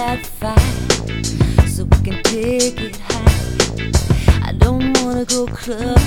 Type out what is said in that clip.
that fight so we can take it high. I don't wanna go club